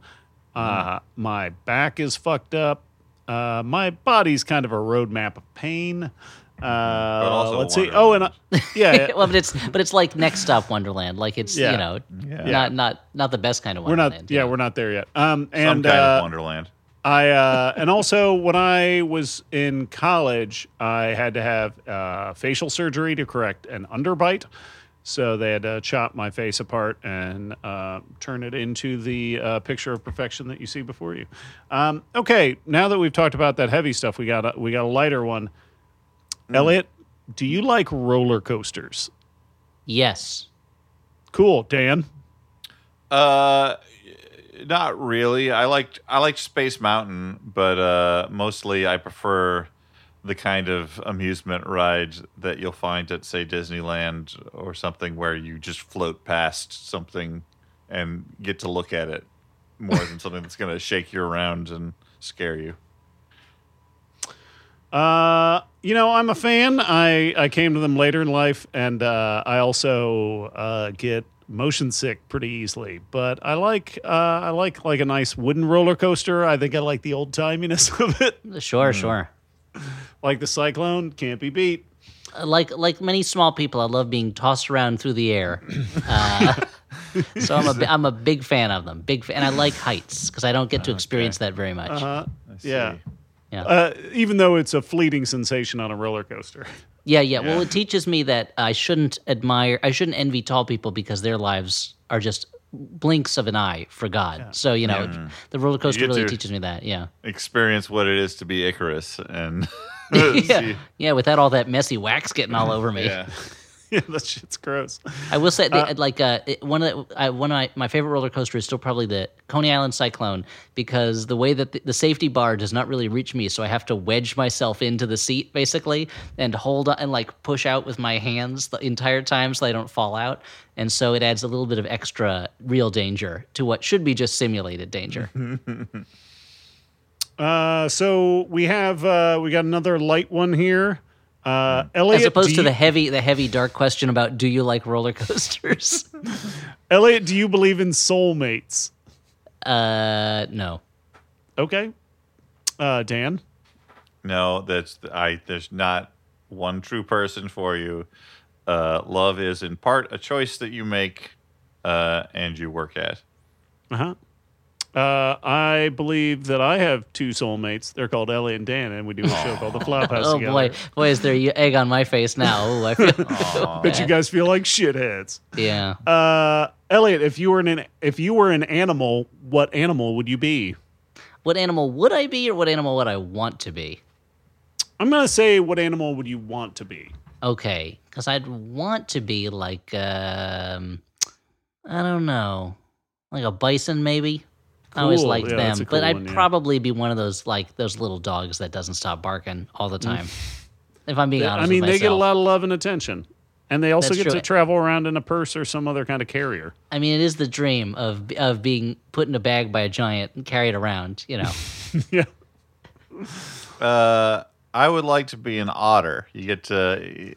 My back is fucked up. My body's kind of a roadmap of pain. Let's see. Oh, and yeah. Well, but it's like Next Stop Wonderland. Like it's not the best kind of Wonderland. We're not there yet. Some kind of Wonderland. And also when I was in college, I had to have facial surgery to correct an underbite. So they had to chop my face apart and turn it into the picture of perfection that you see before you. Okay, now that we've talked about that heavy stuff, we got a lighter one. Elliot, do you like roller coasters? Yes. Cool, Dan. Not really. I liked Space Mountain, but mostly I prefer the kind of amusement ride that you'll find at, say, Disneyland or something, where you just float past something and get to look at it more than something that's going to shake you around and scare you. I'm a fan. I came to them later in life, and I also get motion sick pretty easily. But I like a nice wooden roller coaster. I think I like the old timiness of it. Sure. Like the Cyclone, can't be beat. Like many small people, I love being tossed around through the air. So I'm a big fan of them. And I like heights because I don't get to experience that very much. Yeah. Even though it's a fleeting sensation on a roller coaster. Yeah. Well, it teaches me that I shouldn't envy tall people because their lives are just blinks of an eye for God. Yeah. So, the roller coaster really teaches me that, yeah. Experience what it is to be Icarus and... without all that messy wax getting all over me. Yeah, that shit's gross. I will say, one of my favorite roller coaster is still probably the Coney Island Cyclone because the way that the safety bar does not really reach me, so I have to wedge myself into the seat basically and hold on and push out with my hands the entire time so I don't fall out. And so it adds a little bit of extra real danger to what should be just simulated danger. So we got another light one here. Elliot, as opposed to the heavy dark question about do you like roller coasters? Elliot, do you believe in soulmates? No. Okay. Dan? No, there's not one true person for you. Love is in part a choice that you make and you work at. I believe that I have two soulmates. They're called Ellie and Dan, and we do a show called The Flophouse together. Boy, is there egg on my face now. Ooh, I feel Bet you guys feel like shitheads. Yeah. Elliot, if you were an animal, what animal would you be? What animal would I be, or what animal would I want to be? I'm gonna say, what animal would you want to be? Okay, because I'd want to be like, I don't know, like a bison maybe. Cool. I always liked them, cool but I'd probably be one of those those little dogs that doesn't stop barking all the time. If I'm being honest, they get a lot of love and attention, and they also get to travel around in a purse or some other kind of carrier. I mean, it is the dream of being put in a bag by a giant and carried around. Yeah. I would like to be an otter. You get to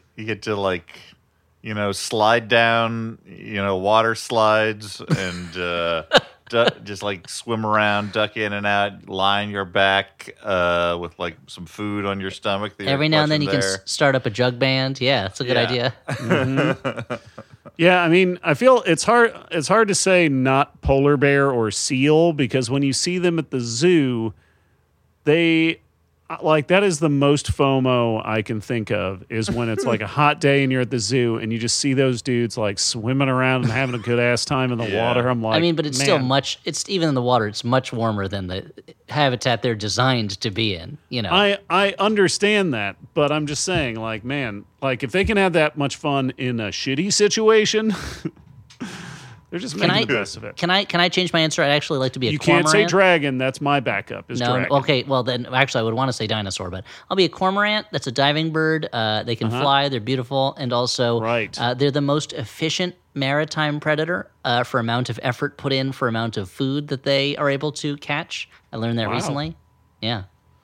slide down, water slides and. Just swim around, duck in and out, lie on your back with some food on your stomach. Every now and then you can start up a jug band. Yeah, that's a good idea. Mm-hmm. Yeah, I mean, I feel it's hard to say not polar bear or seal because when you see them at the zoo, they that is the most FOMO I can think of is when it's a hot day and you're at the zoo and you just see those dudes swimming around and having a good ass time in the water. I'm like, I mean, but it's still it's even in the water, it's much warmer than the habitat they're designed to be in, I understand that, but I'm just saying if they can have that much fun in a shitty situation, they're just making the best of it. Can I change my answer? I'd actually like to be a cormorant. You can't say dragon. That's my backup. Dragon. Okay. Well, then actually, I would want to say dinosaur, but I'll be a cormorant. That's a diving bird. They can fly. They're beautiful, and also they're the most efficient maritime predator for amount of effort put in for amount of food that they are able to catch. I learned that recently. Yeah.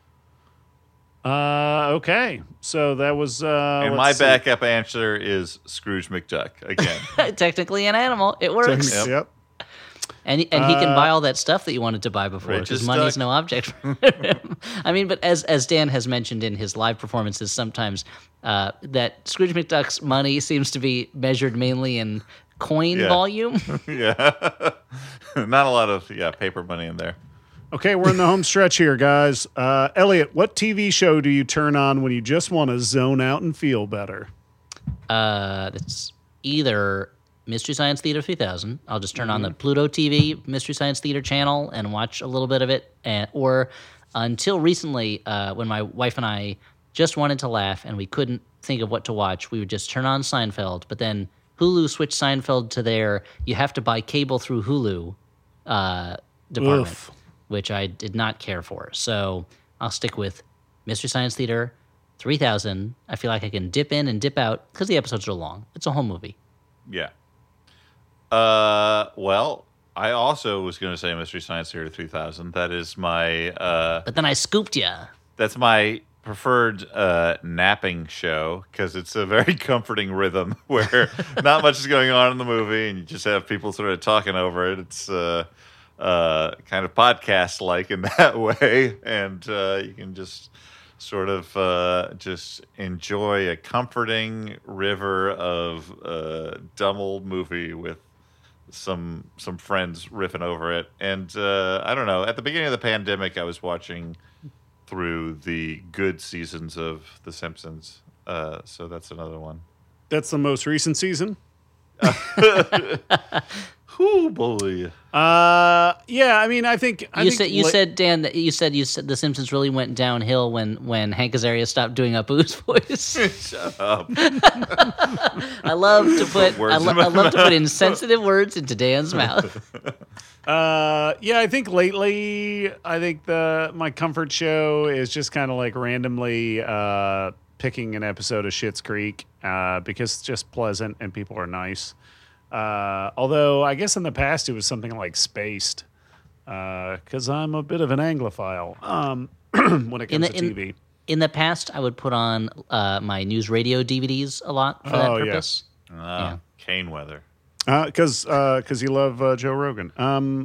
Okay. So that was. And my backup answer is Scrooge McDuck again. Technically an animal. It works. Yep. And he can buy all that stuff that you wanted to buy before because money is no object for him. I mean, but as Dan has mentioned in his live performances, sometimes that Scrooge McDuck's money seems to be measured mainly in coin volume. Yeah. Not a lot of paper money in there. Okay, we're in the home stretch here, guys. Elliot, what TV show do you turn on when you just want to zone out and feel better? It's either Mystery Science Theater 3000. I'll just turn on the Pluto TV Mystery Science Theater channel and watch a little bit of it. Or until recently, when my wife and I just wanted to laugh and we couldn't think of what to watch, we would just turn on Seinfeld. But then Hulu switched Seinfeld to their you have to buy cable through Hulu department. Oof. Which I did not care for. So I'll stick with Mystery Science Theater 3000. I feel like I can dip in and dip out because the episodes are long. It's a whole movie. Yeah. Well, I also was going to say Mystery Science Theater 3000. That is my... but then I scooped you. That's my preferred napping show because it's a very comforting rhythm where not much is going on in the movie and you just have people sort of talking over it. It's kind of podcast-like in that way, and you can just sort of just enjoy a comforting river of dumb old movie with some friends riffing over it. And I don't know, at the beginning of the pandemic, I was watching through the good seasons of The Simpsons. So that's another one. That's the most recent season? Oh boy. Yeah, I mean, I think you said Dan that you said The Simpsons really went downhill when Hank Azaria stopped doing Apu's voice. Shut up. I love to put insensitive words into Dan's mouth. Yeah, I think lately, my comfort show is just kind of like randomly picking an episode of Schitt's Creek because it's just pleasant and people are nice. Although I guess in the past it was something like Spaced, because I'm a bit of an Anglophile when it comes to TV. In the past, I would put on my news radio DVDs a lot for that purpose. Yeah. Kane weather. Because you love Joe Rogan.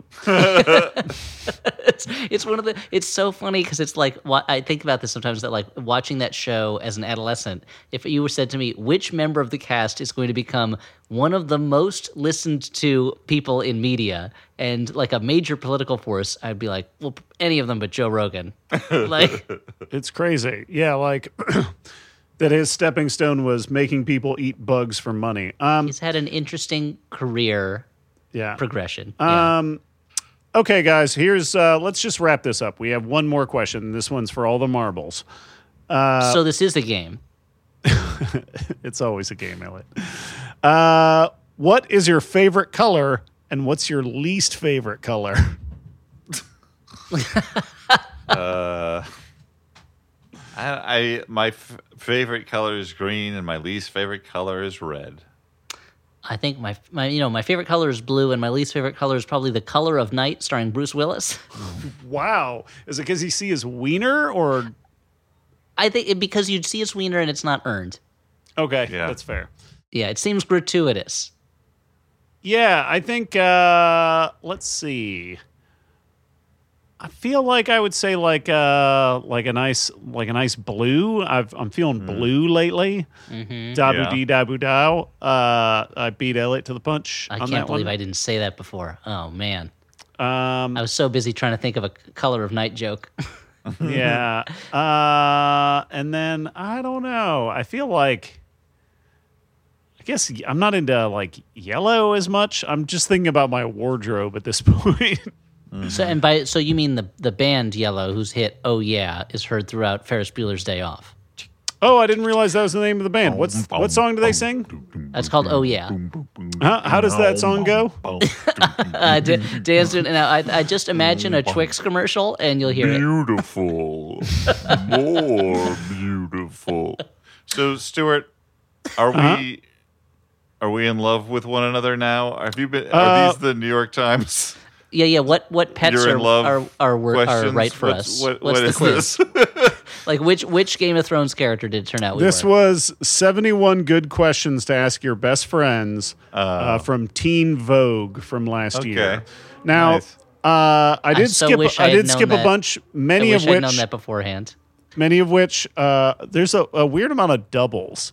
It's one of the. It's so funny because it's like I think about this sometimes that like watching that show as an adolescent. If you were said to me, which member of the cast is going to become one of the most listened to people in media and like a major political force, I'd be like, well, any of them but Joe Rogan. Like, it's crazy. Yeah, like. That his stepping stone was making people eat bugs for money. He's had an interesting career progression. Okay, guys, here's let's just wrap this up. We have one more question. This one's for all the marbles. So this is a game. It's always a game, Elliot. What is your favorite color, and what's your least favorite color? My favorite color is green, and my least favorite color is red. I think my favorite color is blue, and my least favorite color is probably The Color of Night, starring Bruce Willis. Wow, is it because you see his wiener, or? I think because you'd see his wiener, and it's not earned. Okay, that's fair. Yeah, it seems gratuitous. Yeah, I think. Let's see. I feel like I would say like a nice blue. I'm feeling blue lately. Dabu dee dabu dow. I beat Elliot to the punch. I can't believe I didn't say that before. Oh man, I was so busy trying to think of a Color of Night joke. Yeah, and then I don't know. I feel like I guess I'm not into like yellow as much. I'm just thinking about my wardrobe at this point. Mm-hmm. So you mean the band Yellow, whose hit "Oh Yeah" is heard throughout Ferris Bueller's Day Off? Oh, I didn't realize that was the name of the band. What song do they sing? It's called "Oh Yeah." How does that song go? Dan's doing. Now I just imagine a Twix commercial, and you'll hear beautiful, more beautiful. So, Stuart, are we in love with one another now? Have you been? Are these the New York Times? Yeah. What pets are right for us? What's the quiz? Like which Game of Thrones character did it turn out? This was 71 good questions to ask your best friends from Teen Vogue from last year. Now, nice. I did skip a bunch. Many of which I'd known that beforehand. Many of which there's a weird amount of doubles.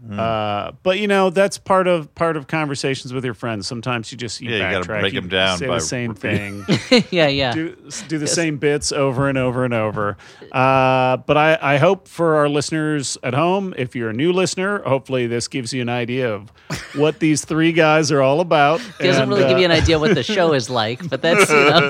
But that's part of conversations with your friends. Sometimes you just you got to break them down, say the same thing. yeah. Do the same bits over and over and over. But I hope for our listeners at home, if you're a new listener, hopefully this gives you an idea of what these three guys are all about. It doesn't really give you an idea what the show is like, but that's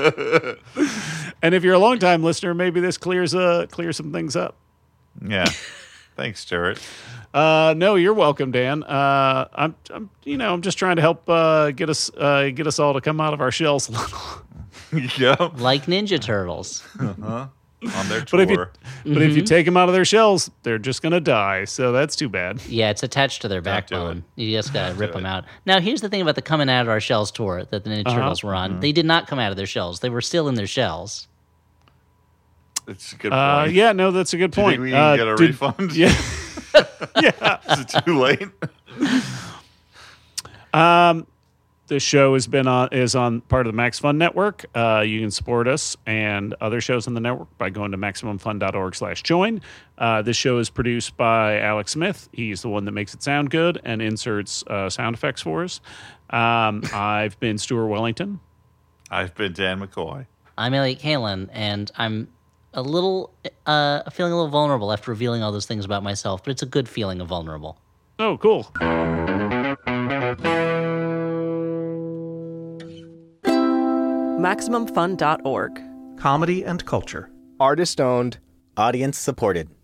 And if you're a longtime listener, maybe this clears some things up. Yeah. Thanks, Stuart. No, you're welcome, Dan. I'm just trying to help get us all to come out of our shells a little. Yeah, like Ninja Turtles. On their tour. But if you take them out of their shells, they're just gonna die. So that's too bad. Yeah, it's attached to their backbone. You just gotta rip them out. Now, here's the thing about the Coming Out of Our Shells tour that the Ninja Turtles were on. They did not come out of their shells. They were still in their shells. It's a good point. Yeah, no, that's a good Do you point. think we can get a refund? Yeah. Yeah. Is it too late? This show is on part of the Max Fun Network. You can support us and other shows on the network by going to MaximumFun.org/join. This show is produced by Alex Smith. He's the one that makes it sound good and inserts sound effects for us. I've been Stuart Wellington. I've been Dan McCoy. I'm Elliot Kalin, and I'm feeling a little vulnerable after revealing all those things about myself, but it's a good feeling of vulnerable. Oh, cool. MaximumFun.org. Comedy and culture. Artist owned. Audience supported.